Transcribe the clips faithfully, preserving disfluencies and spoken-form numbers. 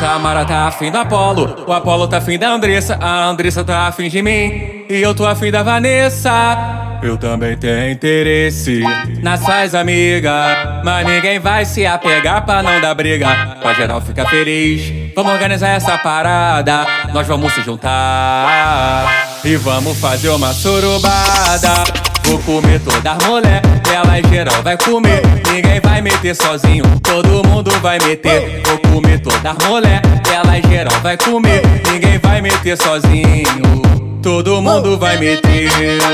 Tamara tá afim do Apolo, o Apolo tá afim da Andressa, a Andressa tá afim de mim e eu tô afim da Vanessa. Eu também tenho interesse nas suas amigas, mas ninguém vai se apegar pra não dar briga, pra geral ficar feliz. Vamos organizar essa parada, nós vamos se juntar e vamos fazer uma surubada. Vou comer todas as mulher, ela em geral vai comer. Ninguém vai meter sozinho, todo mundo vai meter. Vou comer todas as mulher, ela em geral vai comer. Ninguém vai meter sozinho, todo mundo vai meter.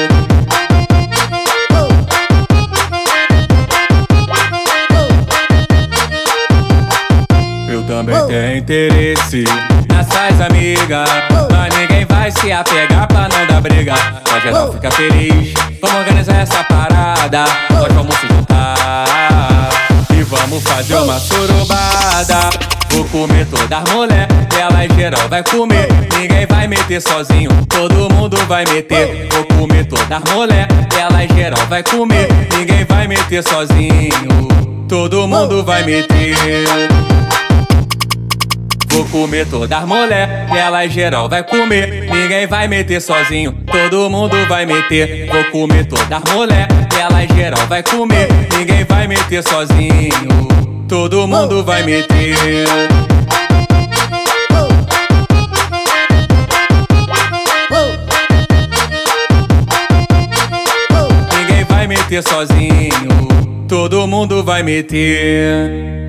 Eu também tenho interesse nas suas amigas, mas ninguém vai se apegar pra não dar briga, pra geral ficar feliz. Vamos organizar essa parada, nós vamos se juntar e vamos fazer uma surubada. Vou comer todas as mulher, ela em geral vai comer. Ninguém vai meter sozinho, todo mundo vai meter. Vou comer todas as mulher, ela em geral vai comer. Ninguém vai meter sozinho, todo mundo vai meter. Vou comer todas as mulher, ela em geral vai comer. Ninguém vai meter sozinho, todo mundo vai meter. Vou comer todas as mulher, ela em geral vai comer. Ninguém vai meter sozinho, todo mundo vai meter. Ninguém vai meter sozinho, todo mundo vai meter.